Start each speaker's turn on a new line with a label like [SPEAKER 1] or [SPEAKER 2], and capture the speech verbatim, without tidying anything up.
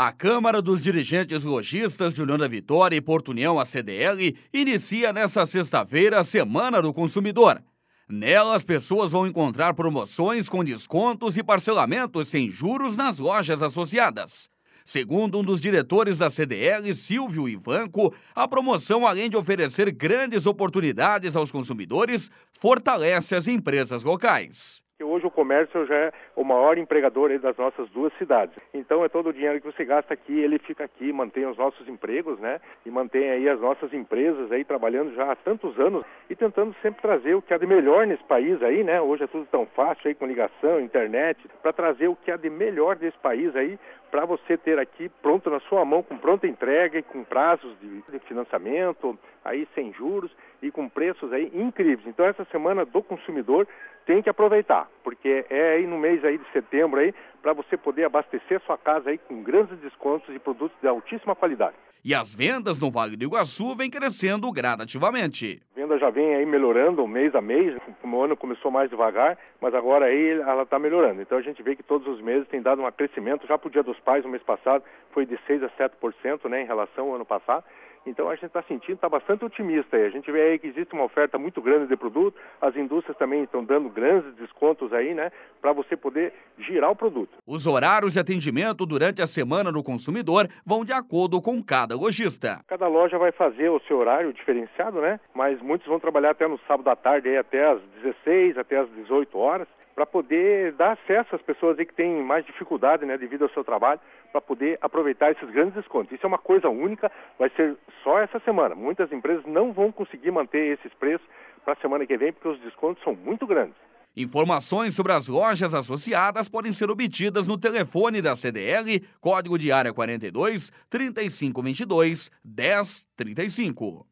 [SPEAKER 1] A Câmara dos Dirigentes Lojistas de União da Vitória e Porto União, a C D L, inicia nesta sexta-feira a Semana do Consumidor. Nela, as pessoas vão encontrar promoções com descontos e parcelamentos sem juros nas lojas associadas. Segundo um dos diretores da C D L, Silvio Ivanco, a promoção, além de oferecer grandes oportunidades aos consumidores, fortalece as empresas locais.
[SPEAKER 2] Hoje o comércio já é o maior empregador aí das nossas duas cidades. Então é todo o dinheiro que você gasta aqui, ele fica aqui, mantém os nossos empregos, né? E mantém aí as nossas empresas aí trabalhando já há tantos anos e tentando sempre trazer o que há de melhor nesse país aí, né? Hoje é tudo tão fácil aí com ligação, internet, para trazer o que há de melhor desse país aí, para você ter aqui pronto na sua mão, com pronta entrega e com prazos de, de financiamento, aí sem juros e com preços aí incríveis. Então essa semana do consumidor tem que aproveitar, porque é aí no mês aí de setembro aí para você poder abastecer sua casa aí com grandes descontos e produtos de altíssima qualidade.
[SPEAKER 1] E as vendas no Vale do Iguaçu vêm crescendo gradativamente.
[SPEAKER 2] A venda já vem aí melhorando mês a mês, o ano começou mais devagar, mas agora aí ela está melhorando. Então a gente vê que todos os meses tem dado um crescimento. Já para o Dia dos Pais, no mês passado, foi de seis a sete por cento, né, em relação ao ano passado. Então a gente está sentindo, está bastante otimista aí. A gente vê aí que existe uma oferta muito grande de produto, as indústrias também estão dando grandes descontos aí, né, para você poder girar o produto.
[SPEAKER 1] Os horários de atendimento durante a Semana do Consumidor vão de acordo com cada lojista.
[SPEAKER 2] Cada loja vai fazer o seu horário diferenciado, né, mas muitos vão trabalhar até no sábado à tarde, aí até às dezesseis, até às dezoito horas, para poder dar acesso às pessoas aí que têm mais dificuldade, né, devido ao seu trabalho, para poder aproveitar esses grandes descontos. Isso é uma coisa única, vai ser só essa semana. Muitas empresas não vão conseguir manter esses preços para a semana que vem, porque os descontos são muito grandes.
[SPEAKER 1] Informações sobre as lojas associadas podem ser obtidas no telefone da C D L, código de área quarenta e dois, trinta e cinco vinte e dois, dez trinta e cinco.